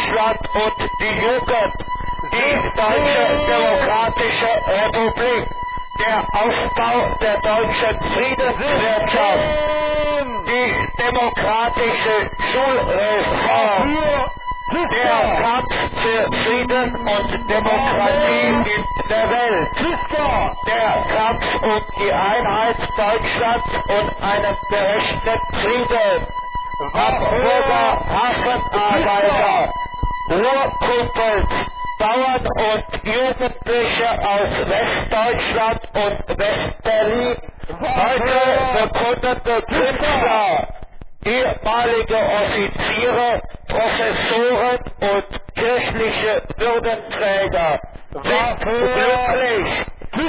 Deutschland und die Jugend, die Deutsche Demokratische Republik, der Aufbau der deutschen Friedenswirtschaft, die demokratische Schulreform, der Kampf für Frieden und Demokratie in der Welt, der Kampf um die Einheit Deutschlands und einen berechneten Frieden, Hamburger Hafenarbeiter, Ruhrkumpels, Bauern und Jugendliche aus Westdeutschland und Westberlin, heute bekundete Künstler, ehemalige Offiziere, Professoren und kirchliche Würdenträger sind glücklich,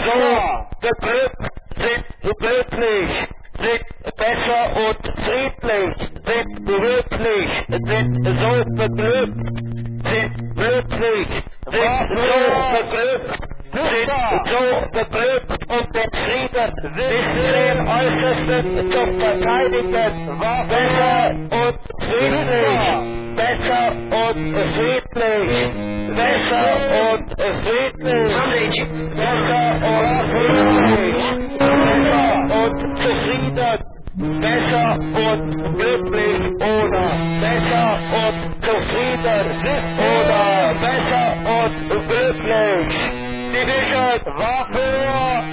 sind glücklich, sind besser und friedlich, sind glücklich, sind so beglückt, sind glücklich, sind so beglückt, sind so beglückt, um den Frieden bis zum Äußersten zu verteidigen, besser und friedlich, besser und friedlich, besser und friedlich, besser und friedlich, besser und zufrieden, besser und glücklich oder besser und zufrieden oder besser und glücklich. Division, wafür,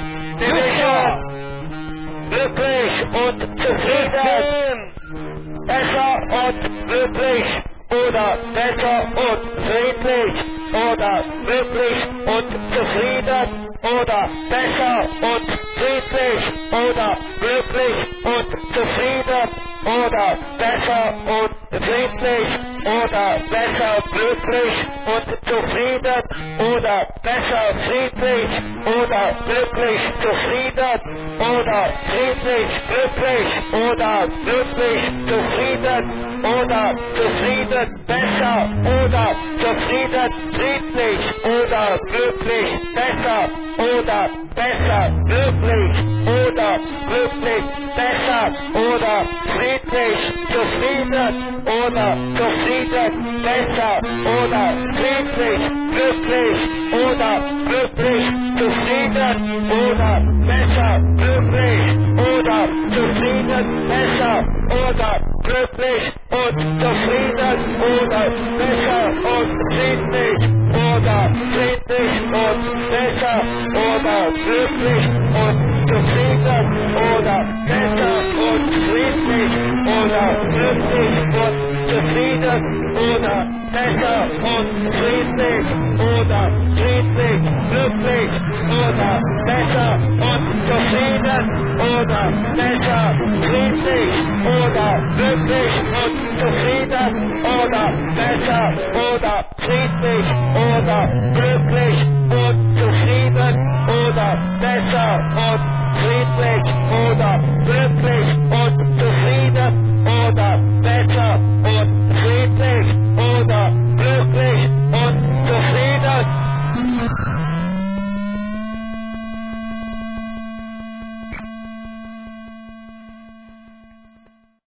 Division, glücklich und zufrieden, besser und glücklich oder besser und friedlich oder glücklich und zufrieden oder besser und friedlich oder glücklich und zufrieden oder besser und friedlich oder besser glücklich und zufrieden oder besser friedlich oder glücklich zufrieden oder friedlich glücklich oder glücklich zufrieden oder zufrieden besser oder zufrieden friedlich oder glücklich besser oder besser glücklich oder glücklich besser oder friedlich zufrieden oder zufrieden besser oder friedlich glücklich oder glücklich zufrieden oder besser glücklich oder zufrieden besser oder glücklich und zufrieden oder besser und friedlich oder friedlich und besser oder glücklich und zufrieden oder besser und friedlich oder glücklich und zufrieden oder besser und friedlich oder friedlich, glücklich oder besser und zufrieden oder besser, friedlich oder glücklich und zufrieden oder besser oder friedlich oder glücklich und zufrieden oder besser und friedlich oder glücklich